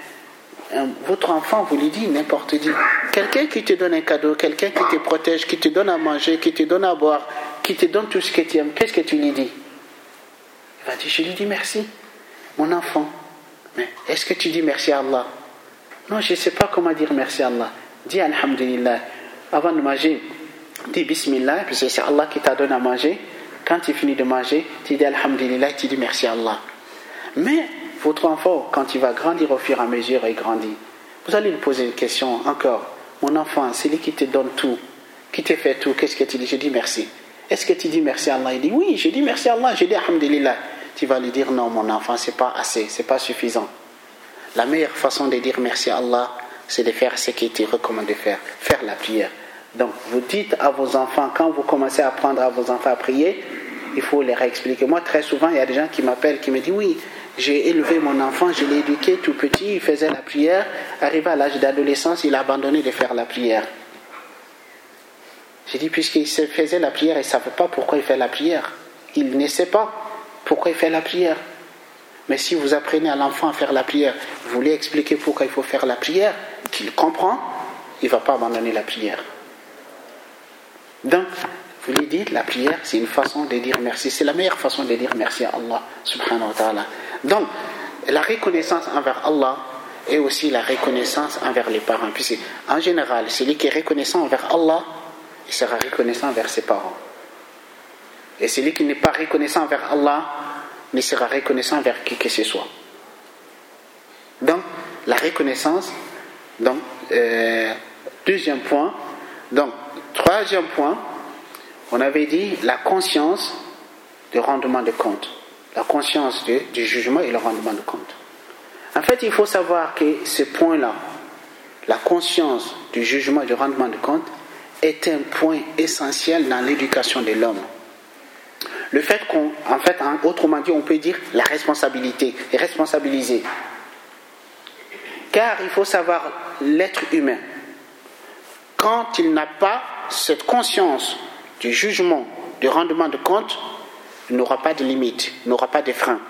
Speaker 1: votre enfant vous lui dit n'importe dit. Quelqu'un qui te donne un cadeau, quelqu'un qui te protège, qui te donne à manger, qui te donne à boire, qui te donne tout ce que tu aimes, qu'est-ce que tu lui dis? Il va dire, je lui dis merci, mon enfant. Mais est-ce que tu dis merci à Allah? Non, je ne sais pas comment dire merci à Allah. Dis Alhamdulillah. Avant de manger, dis Bismillah, puis c'est Allah qui t'a donné à manger. Quand tu finis de manger, tu dis Alhamdulillah, tu dis merci à Allah. Mais votre enfant, quand il va grandir au fur et à mesure, il grandit. Vous allez lui poser une question encore. Mon enfant, c'est lui qui te donne tout, qui te fait tout. Qu'est-ce que tu dis? Je dis merci. Est-ce que tu dis merci à Allah? Il dit oui, je dis merci à Allah, je dis Alhamdulillah. Tu vas lui dire non, mon enfant, c'est pas assez, c'est pas suffisant. La meilleure façon de dire merci à Allah, c'est de faire ce qu'il te recommande de faire la prière. Donc, vous dites à vos enfants, quand vous commencez à apprendre à vos enfants à prier, il faut les réexpliquer. Moi, très souvent, il y a des gens qui m'appellent, qui me disent oui, j'ai élevé mon enfant, je l'ai éduqué tout petit, il faisait la prière. Arrivé à l'âge d'adolescence, il a abandonné de faire la prière. J'ai dit, puisqu'il faisait la prière, il ne savait pas pourquoi il fait la prière. Il ne sait pas pourquoi il fait la prière. Mais si vous apprenez à l'enfant à faire la prière, vous lui expliquez pourquoi il faut faire la prière, qu'il comprend, il ne va pas abandonner la prière. Donc, vous lui dites, la prière, c'est une façon de dire merci. C'est la meilleure façon de dire merci à Allah, subhanahu wa ta'ala. Donc, la reconnaissance envers Allah et aussi la reconnaissance envers les parents. Puis en général, celui qui est reconnaissant envers Allah, il sera reconnaissant envers ses parents. Et celui qui n'est pas reconnaissant envers Allah, ne sera reconnaissant envers qui que ce soit. Donc, la reconnaissance, donc, deuxième point. Donc, troisième point, on avait dit la conscience du rendement de compte. La conscience du jugement et le rendement de compte. En fait, il faut savoir que ce point-là, la conscience du jugement et du rendement de compte, est un point essentiel dans l'éducation de l'homme. Le fait en fait, autrement dit, on peut dire la responsabilité, et responsabiliser. Car il faut savoir, l'être humain, quand il n'a pas cette conscience du jugement, du rendement de compte, il n'aura pas de limite, il n'aura pas de frein.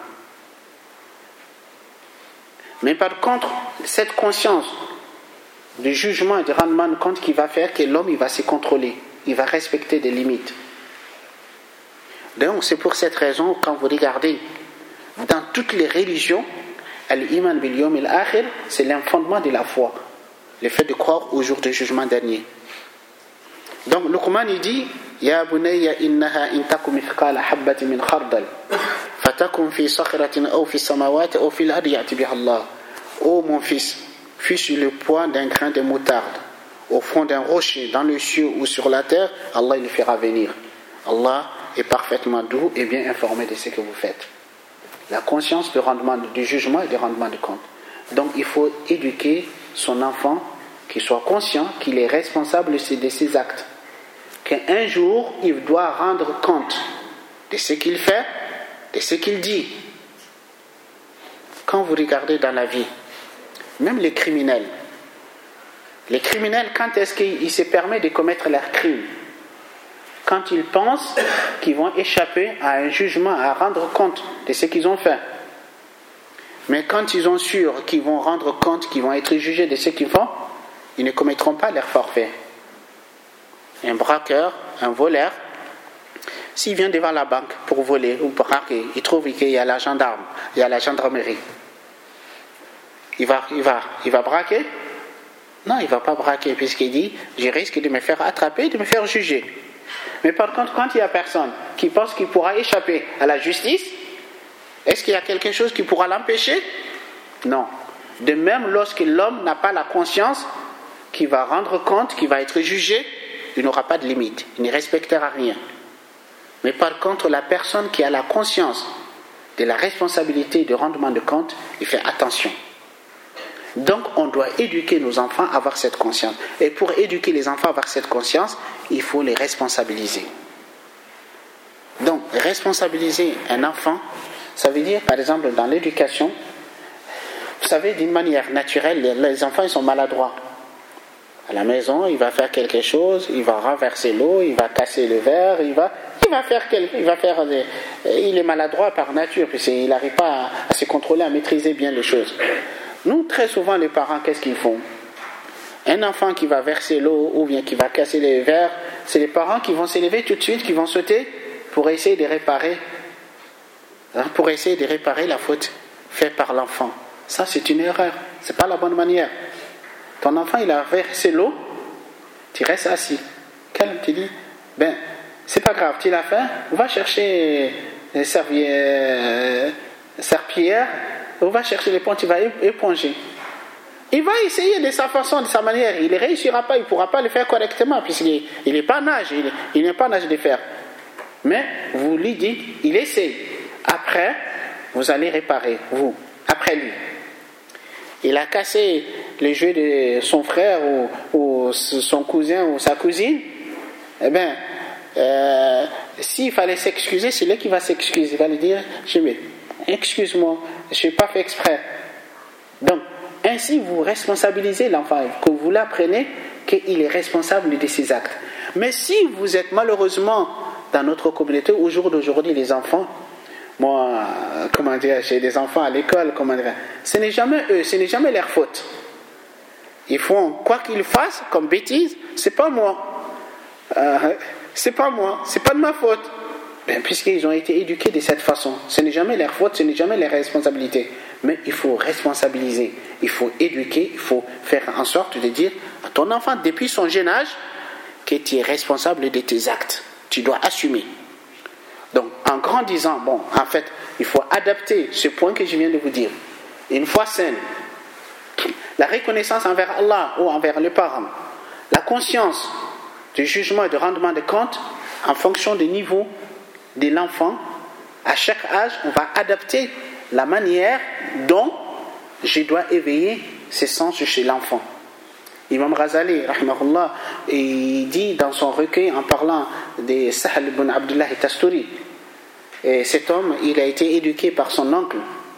Speaker 1: Mais par contre, cette conscience du jugement et du rendement de compte qui va faire que l'homme il va se contrôler, il va respecter des limites. Donc c'est pour cette raison, quand vous regardez dans toutes les religions, al-iman bil yawm al-akhir, c'est le fondement de la foi, le fait de croire au jour du jugement dernier. Donc le Coran il dit Ya bunayya innaha in taku mithqala habbati min khardal fatakun fi sakhratin aw fi samawati aw fil ardi ya'ti biha Allah. Ô mon fils, fût-ce le poids d'un grain de moutarde au fond d'un rocher dans le ciel ou sur la terre, Allah il le fera venir. Allah est parfaitement doux et bien informé de ce que vous faites. La conscience du jugement et du rendement de compte. Donc il faut éduquer son enfant, qu'il soit conscient qu'il est responsable de ses actes. Qu'un jour, il doit rendre compte de ce qu'il fait, de ce qu'il dit. Quand vous regardez dans la vie, même les criminels, Les criminels, quand est-ce qu'ils se permettent de commettre leurs crimes? Quand ils pensent qu'ils vont échapper à un jugement, à rendre compte de ce qu'ils ont fait. Mais quand ils sont sûrs qu'ils vont rendre compte, qu'ils vont être jugés de ce qu'ils font, ils ne commettront pas leur forfait. Un braqueur, un voleur, s'il vient devant la banque pour voler ou braquer, il trouve qu'il y a la gendarme, il y a la gendarmerie. Il va braquer? Non, il ne va pas braquer puisqu'il dit, je risque de me faire attraper, de me faire juger. Mais par contre, quand il n'y a personne qui pense qu'il pourra échapper à la justice, est-ce qu'il y a quelque chose qui pourra l'empêcher? Non. De même, lorsque l'homme n'a pas la conscience, qui va rendre compte, qui va être jugé, il n'aura pas de limite, il ne respectera rien. Mais par contre, la personne qui a la conscience de la responsabilité de rendement de compte, il fait attention. Donc, on doit éduquer nos enfants à avoir cette conscience. Et pour éduquer les enfants à avoir cette conscience, il faut les responsabiliser. Donc, responsabiliser un enfant, ça veut dire, par exemple, dans l'éducation, vous savez, d'une manière naturelle, les enfants, ils sont maladroits. À la maison, il va faire quelque chose, il va renverser l'eau, il va casser le verre, il est maladroit par nature, puisqu'il n'arrive pas à se contrôler, à maîtriser bien les choses. Nous, très souvent, les parents, qu'est-ce qu'ils font? Un enfant qui va verser l'eau ou bien qui va casser les verres, c'est les parents qui vont s'élever tout de suite, qui vont sauter pour essayer de réparer la faute faite par l'enfant. Ça, c'est une erreur. C'est pas la bonne manière. Ton enfant, il a versé l'eau, tu restes assis. Calme, tu dis, c'est pas grave, tu l'as fait, on va chercher une serpillière, on va chercher l'éponge, tu vas éponger. Il va essayer de sa façon, de sa manière, il ne réussira pas, il ne pourra pas le faire correctement, puisqu'il n'est pas en âge, il n'est pas en âge de faire. Mais vous lui dites, il essaie. Après, vous allez réparer, vous, après lui. Il a cassé les jouets de son frère ou son cousin ou sa cousine, s'il fallait s'excuser, c'est lui qui va s'excuser. Il va lui dire, excuse-moi, je n'ai pas fait exprès. Donc, ainsi vous responsabilisez l'enfant, que vous l'apprenez qu'il est responsable de ses actes. Mais si vous êtes malheureusement dans notre communauté, au jour d'aujourd'hui, les enfants, moi, j'ai des enfants à l'école, ce n'est jamais eux, ce n'est jamais leur faute. Ils font quoi qu'ils fassent comme bêtise, c'est pas moi. C'est pas de ma faute. Puisqu'ils ont été éduqués de cette façon, ce n'est jamais leur faute, ce n'est jamais leur responsabilité. Mais il faut responsabiliser, il faut éduquer, il faut faire en sorte de dire à ton enfant depuis son jeune âge que tu es responsable de tes actes. Tu dois assumer. Donc, en grandissant, en fait, il faut adapter ce point que je viens de vous dire. Une foi saine, la reconnaissance envers Allah ou envers les parents, la conscience du jugement et du rendement de compte en fonction du niveau de l'enfant. À chaque âge, on va adapter la manière dont je dois éveiller ces sens chez l'enfant. Imam Ghazali, rahimahullah, il dit dans son recueil en parlant de Sahl ibn Abdullah Tasturi, et cet homme, il a été éduqué par son oncle.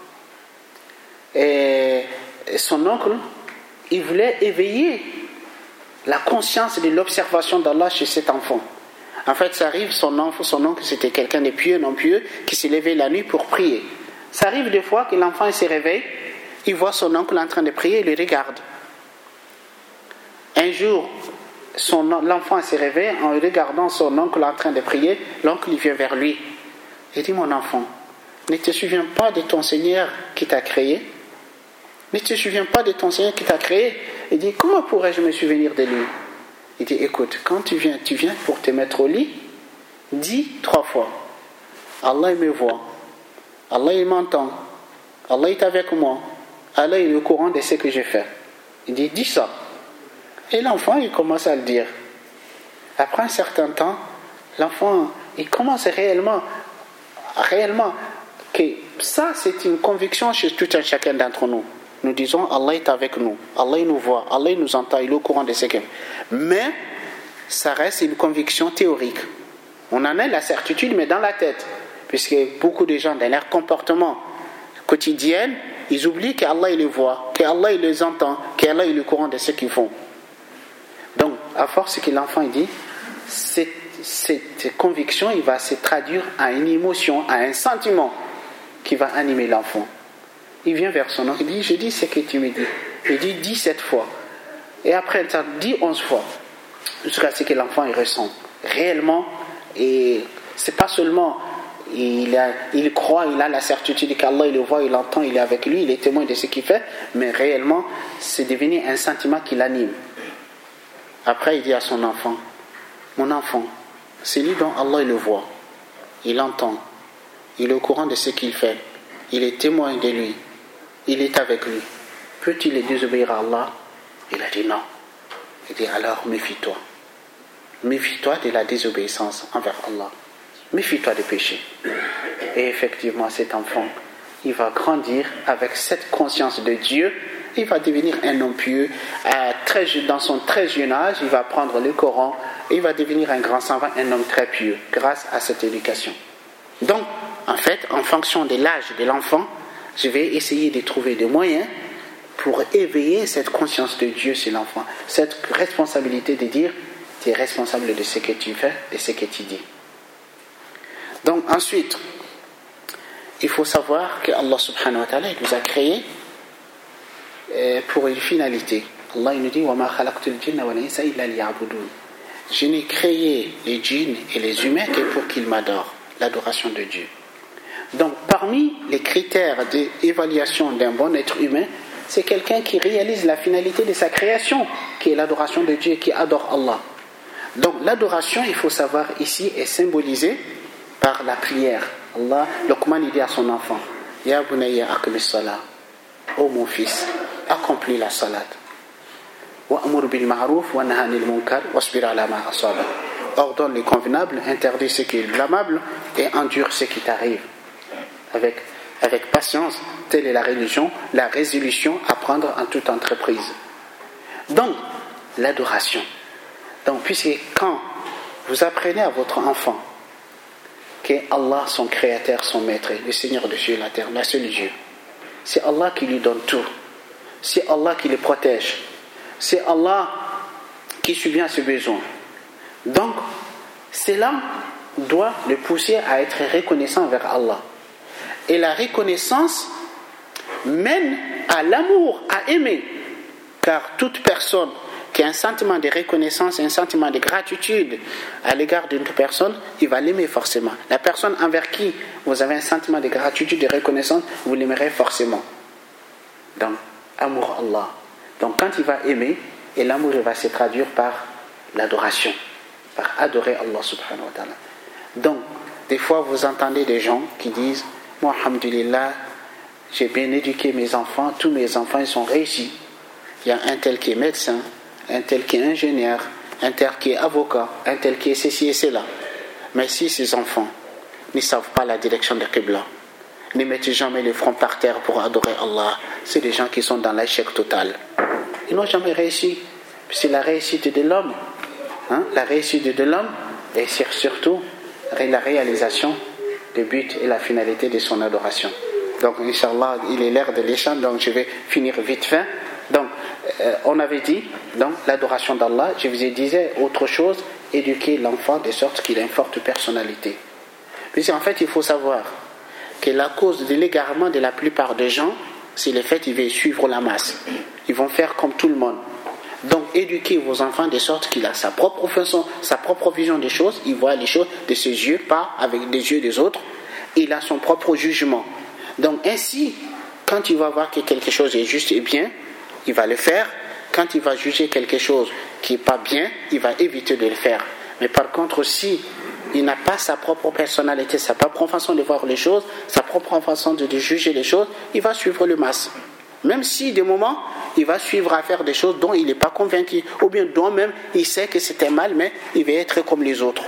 Speaker 1: Et son oncle, il voulait éveiller la conscience de l'observation d'Allah chez cet enfant. En fait, ça arrive, son oncle, c'était quelqu'un de pieux, non pieux, qui s'est levé la nuit pour prier. Ça arrive des fois que l'enfant il se réveille, il voit son oncle en train de prier, il le regarde. Un jour, l'enfant se réveille en regardant son oncle en train de prier, l'oncle il vient vers lui. Il dit, mon enfant, ne te souviens pas de ton Seigneur qui t'a créé? Ne te souviens pas de ton Seigneur qui t'a créé? Il dit, comment pourrais-je me souvenir de lui? Il dit, écoute, quand tu viens pour te mettre au lit, dis 3 fois, Allah il me voit, Allah il m'entend, Allah est avec moi, Allah il est au courant de ce que j'ai fait. Il dit, dis ça. Et l'enfant, il commence à le dire. Après un certain temps, l'enfant, il commence réellement que ça, c'est une conviction chez tout un chacun d'entre nous. Nous disons, Allah est avec nous, Allah il nous voit, Allah il nous entend, il est au courant de ce qu'il fait. Mais, ça reste une conviction théorique. On en a la certitude, mais dans la tête. Puisque beaucoup de gens, dans leur comportement quotidien, ils oublient qu'Allah il les voit, qu'Allah il les entend, qu'Allah il est au courant de ce qu'ils font. à force que l'enfant dit, cette conviction, il va se traduire à une émotion, à un sentiment qui va animer l'enfant. Il vient vers son oncle, il dit, je dis ce que tu me dis. Il dit 17 fois. Et après, il dit 11 fois. Jusqu'à ce que l'enfant il ressent réellement. Et c'est pas seulement il croit, il a la certitude qu'Allah il le voit, il l'entend, il est avec lui, il est témoin de ce qu'il fait, mais réellement c'est devenu un sentiment qui l'anime. Après il dit à son enfant, mon enfant, c'est lui dont Allah il le voit, il l'entend, il est au courant de ce qu'il fait, il est témoin de lui, il est avec lui. Peut-il le désobéir à Allah? Il a dit non. Il dit alors méfie-toi. Méfie-toi de la désobéissance envers Allah. Méfie-toi des péchés. Et effectivement, cet enfant, il va grandir avec cette conscience de Dieu. Il va devenir un homme pieux. Dans son très jeune âge, il va prendre le Coran. Et il va devenir un grand savant, un homme très pieux, grâce à cette éducation. Donc, en fait, en fonction de l'âge de l'enfant, je vais essayer de trouver des moyens pour éveiller cette conscience de Dieu chez l'enfant. Cette responsabilité de dire, tu es responsable de ce que tu fais, de ce que tu dis. Donc ensuite, il faut savoir que Allah subhanahu wa ta'ala nous a créés pour une finalité. Allah nous dit وَمَا خَلَقْتُ الْجِنَّ وَالْإِنسَ إِلَّا لِيَعْبُدُونَ. Je n'ai créé les djinns et les humains que pour qu'ils m'adorent, l'adoration de Dieu. Donc parmi les critères d'évaluation d'un bon être humain, c'est quelqu'un qui réalise la finalité de sa création, qui est l'adoration de Dieu, qui adore Allah. Donc l'adoration, il faut savoir ici, est symbolisée par la prière. Allah, Luqman dit à son enfant, Ya bunayya aqmis salat, ô mon fils, accomplis la salat. Wa'mur bil ma'ruf wa nahy anil munkar wasbir ala ma asaba. Ordonne le convenable, interdis ce qui est blâmable et endure ce qui t'arrive. Avec patience, telle est la religion, la résolution à prendre en toute entreprise. Donc, l'adoration. Donc, puisque quand vous apprenez à votre enfant qu'est Allah, son créateur, son maître, le Seigneur de cieux et la terre, le seul Dieu, c'est Allah qui lui donne tout, c'est Allah qui le protège, c'est Allah qui subvient à ses besoins. Donc, cela doit le pousser à être reconnaissant envers Allah. Et la reconnaissance mène à l'amour, à aimer. Car toute personne qui a un sentiment de reconnaissance, un sentiment de gratitude à l'égard d'une personne, il va l'aimer forcément. La personne envers qui vous avez un sentiment de gratitude, de reconnaissance, vous l'aimerez forcément. Donc, amour Allah. Donc, quand il va aimer, et l'amour il va se traduire par l'adoration, par adorer Allah subhanahu wa ta'ala. Donc, des fois, vous entendez des gens qui disent moi, alhamdulillah, j'ai bien éduqué mes enfants, tous mes enfants ils sont réussis. Il y a un tel qui est médecin, un tel qui est ingénieur, un tel qui est avocat, un tel qui est ceci et cela. Mais si ces enfants ne savent pas la direction de Qibla, ne mettent jamais les fronts par terre pour adorer Allah, c'est des gens qui sont dans l'échec total. Ils n'ont jamais réussi. C'est la réussite de l'homme. La réussite de l'homme, et c'est surtout la réalisation le but et la finalité de son adoration. Donc, Inch'Allah, il est l'heure de l'échange, donc je vais finir vite fait. Donc, on avait dit, donc, l'adoration d'Allah, je vous ai dit autre chose, éduquer l'enfant de sorte qu'il ait une forte personnalité. Puisqu'en fait, il faut savoir que la cause de l'égarement de la plupart des gens, c'est le fait qu'ils veulent suivre la masse. Ils vont faire comme tout le monde. Donc, éduquez vos enfants de sorte qu'il a sa propre façon, sa propre vision des choses. Il voit les choses de ses yeux, pas avec les yeux des autres. Il a son propre jugement. Donc, ainsi, quand il va voir que quelque chose est juste et bien, il va le faire. Quand il va juger quelque chose qui n'est pas bien, il va éviter de le faire. Mais par contre, si il n'a pas sa propre personnalité, sa propre façon de voir les choses, sa propre façon de juger les choses, il va suivre le masse. Même si, des moments, il va suivre à faire des choses dont il n'est pas convaincu, ou bien dont même il sait que c'était mal, mais il va être comme les autres.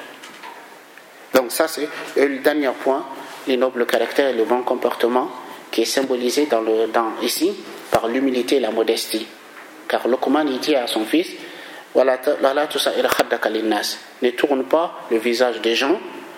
Speaker 1: Donc ça, c'est le dernier point, les nobles caractères et le bon comportement, qui est symbolisé ici par l'humilité et la modestie. Car Luqman il dit à son fils, ne tourne pas le visage des gens,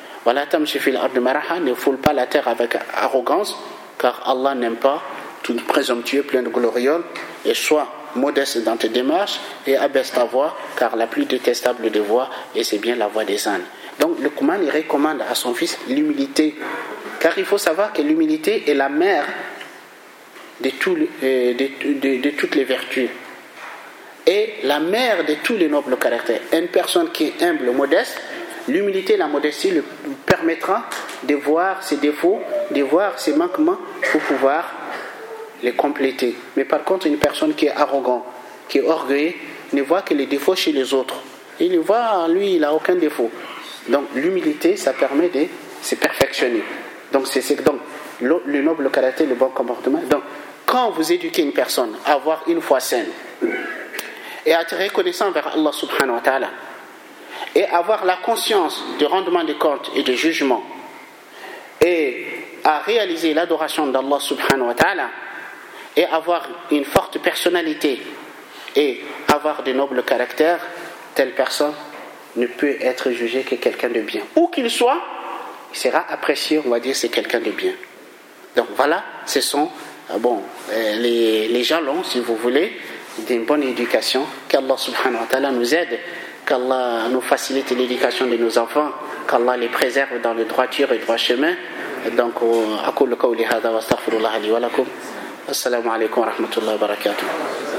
Speaker 1: ne foule pas la terre avec arrogance, car Allah n'aime pas tout présomptueux, plein de gloriole, et sois modeste dans tes démarches et abaisse ta voix, car la plus détestable des voix, et c'est bien la voix des ânes. Donc Luqman, il recommande à son fils l'humilité, car il faut savoir que l'humilité est la mère de toutes les vertus et la mère de tous les nobles caractères. Une personne qui est humble, modeste, l'humilité et la modestie lui permettra de voir ses défauts, de voir ses manquements pour pouvoir les compléter. Mais par contre, une personne qui est arrogante, qui est orgueilleuse, ne voit que les défauts chez les autres. Il voit, lui, il n'a aucun défaut. Donc l'humilité, ça permet de se perfectionner. Donc c'est donc le noble caractère, le bon comportement. Donc quand vous éduquez une personne à avoir une foi saine et à être reconnaissant vers Allah subhanahu wa ta'ala et avoir la conscience du rendement des comptes et du jugement et à réaliser l'adoration d'Allah subhanahu wa ta'ala et avoir une forte personnalité et avoir de nobles caractères, telle personne ne peut être jugée que quelqu'un de bien. Où qu'il soit, il sera apprécié, on va dire, c'est quelqu'un de bien. Donc voilà, ce sont les jalons, si vous voulez, d'une bonne éducation. Qu'Allah subhanahu wa ta'ala nous aide, qu'Allah nous facilite l'éducation de nos enfants, qu'Allah les préserve dans le droiture et le droit chemin. Donc, aqulu qawli hadha wa astaghfirullah li wa lakum. Assalamu alaikum wa rahmatullahi wa barakatuh.